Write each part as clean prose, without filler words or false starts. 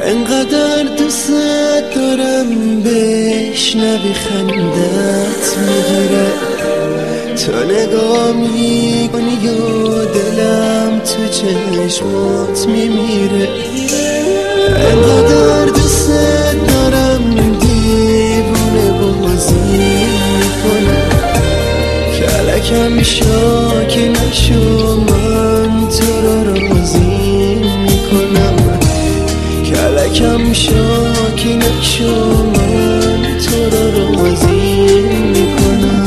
انقدر دوست دارم بشنوی خندت میگیره، تو نگاه میکنی و دلم تو چشمات میمیره. انقدر دوست دارم دیوونه بازی میکنم، کلکم شاکی نشو من تو رو راضی میکنم، کلکم شاکی نشو من تو رو راضی میکنم.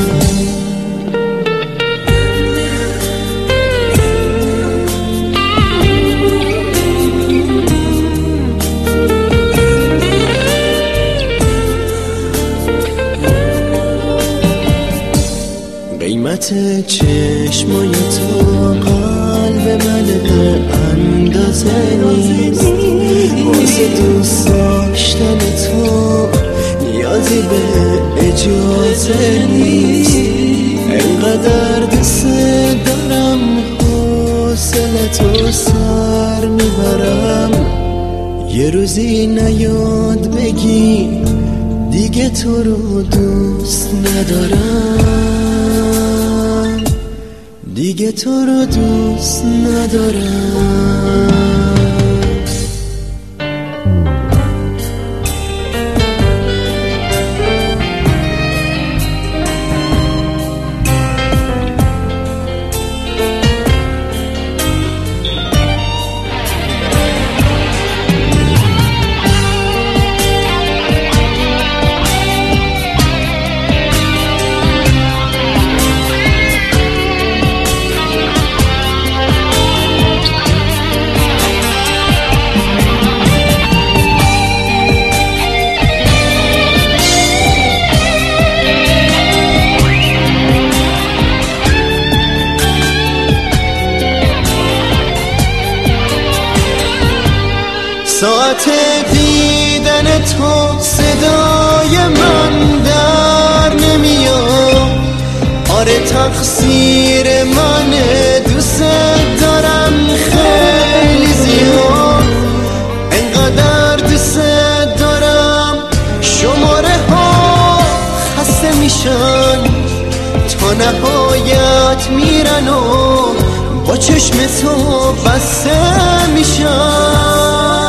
قیمت چشمای تو قلب من اندازه نیست، واسه دوست داشتن تو نیازی به اجازه نیست. انقدر دوست دارم حوصله‌تو سر میبرم، یه روزی نیاد بگی دیگه تو رو دوست ندارم، دیگه تو رو دوست ندارم. ساعت دیدن تو صدای من در نمیاد، آره تقصیر منه، دوست دارم خیلی زیاد. انقدر دوست دارم شماره ها خسته میشن، تا نهایت میرن و با چشم تو بسته میشن.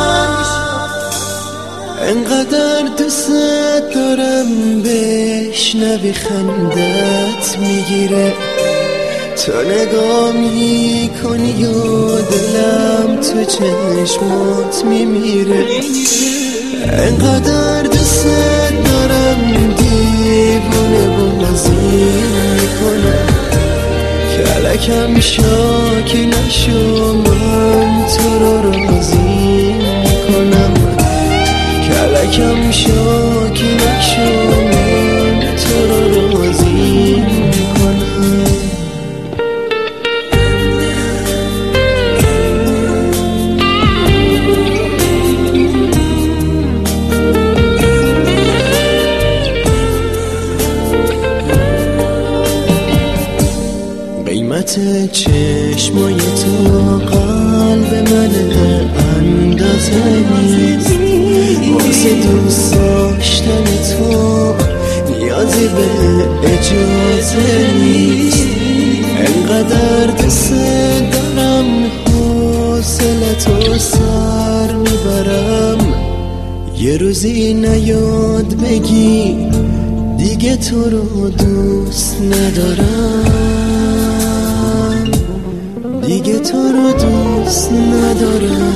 انقدر دوست دارم بشنوی خندت میگیره، تو نگاه میکنی و دلم تو چشمات میمیره. انقدر دوست دارم دیوونه بازی میکنم، کلکم شاکی نشو من تو رو راضی میکنم، کلکم شاکی نشو من تو رو راضی میکنم. قیمت چشمای تو قلب من اندازه نیست، واسه دوست داشتن تو نیازی به اجازه نیست. انقدر دوست دارم حوصله‌تو سر میبرم، یه روزی نیاد بگی دیگه تو رو دوست ندارم، دیگه تو رو دوست ندارم.